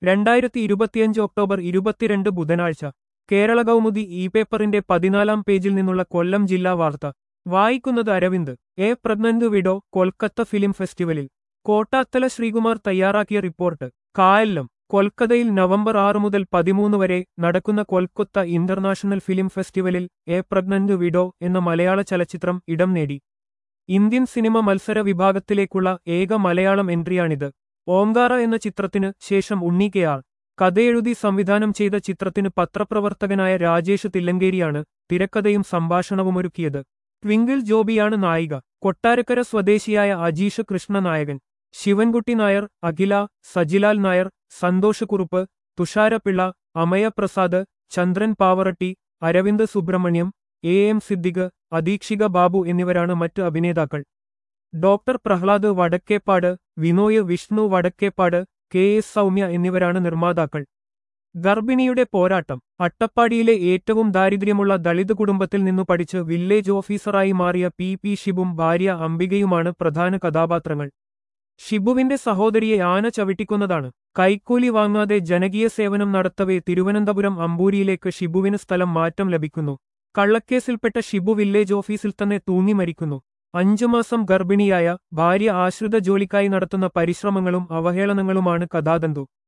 2025 October 22 ബുധനാഴ്ച കേരള കൗമുദി പേപ്പറിന്റെ 14-ാം പേജിൽ നിന്നുള്ള കൊല്ലം ജില്ലാ വാർത്ത വായിക്കുന്നത് Aravind. Pregnant widow Kolkata film ഫെസ്റ്റിവലിൽ. കോട്ടാത്തല ശ്രീകുമാർ തയ്യാറാക്കിയ റിപ്പോർട്ട്. കായല്ലം. കൊൽക്കത്തയിൽ നവംബർ 6 മുതൽ 13 വരെ നടക്കുന്ന കൊൽക്കത്ത ഇന്റർനാഷണൽ ഫിലിം ഫെസ്റ്റിവലിൽ പ്രഗ്നന്റ് വിഡോ എന്ന മലയാള ചലച്ചിത്രം ഇടം നേടി. ഇന്ത്യൻ സിനിമ മത്സര വിഭാഗത്തിലേക്കുള്ള ഏക മലയാളം എൻട്രിയാണിത്. ഓങ്കാറ എന്ന ചിത്രത്തിന് ശേഷം ഉണ്ണി കെ.ആർ. കഥയെഴുതി സംവിധാനം ചെയ്ത ചിത്രത്തിന് പത്രപ്രവർത്തകനായ രാജേഷ് തില്ലങ്കേരിയാണ് തിരക്കഥയും സംഭാഷണവുമൊരുക്കിയത്. ട്വിങ്കിൾ ജോബിയാണ് നായിക. കൊട്ടാരക്കര സ്വദേശിയായ അജീഷ് കൃഷ്ണ നായകൻ. ശിവൻകുട്ടി നായർ, അഖില, സജിലാൽ നായർ, സന്തോഷ് കുറുപ്പ്, തുഷാരപിള്ള, അമയ പ്രസാദ്, ചന്ദ്രൻ പാവറട്ടി, അരവിന്ദ് സുബ്രഹ്മണ്യം, എം സിദ്ദിഖ്, അദീക്ഷിക ബാബു എന്നിവരാണ് മറ്റ് അഭിനേതാക്കൾ. Doctor Prahlad Vadakkeppad, Vinoy Vishnu Vadakkeppad, K S. സൗമ്യ എന്നിവരാണ് നിർമ്മാതാക്കൾ. ഗർഭിണിയുടെ പോരാട്ടം. അട്ടപ്പാടിയിലെ ഏറ്റവും ദാരിദ്ര്യമുള്ള ദളിത് കുടുംബത്തിൽ നിന്നു പഠിച്ച് വില്ലേജ് ഓഫീസറായി മാറിയ പി ഷിബും ഭാര്യ അംബികയുമാണ് പ്രധാന കഥാപാത്രങ്ങൾ. ഷിബുവിന്റെ സഹോദരിയെ ആന ചവിട്ടിക്കുന്നതാണ്. കൈക്കൂലി വാങ്ങാതെ ജനകീയ സേവനം നടത്തവേ തിരുവനന്തപുരം അമ്പൂരിയിലേക്ക് ഷിബുവിന് സ്ഥലം മാറ്റം ലഭിക്കുന്നു. കള്ളക്കേസിൽപ്പെട്ട ഷിബു വില്ലേജ് ഓഫീസിൽ തന്നെ തൂങ്ങി മരിക്കുന്നു. 5 മാസം ഗർഭിണിയായ ഭാര്യ ആശ്രിത ജോലിക്കായി നടത്തുന്ന പരിശ്രമങ്ങളും അവഹേളനങ്ങളുമാണ് കഥാതന്തു.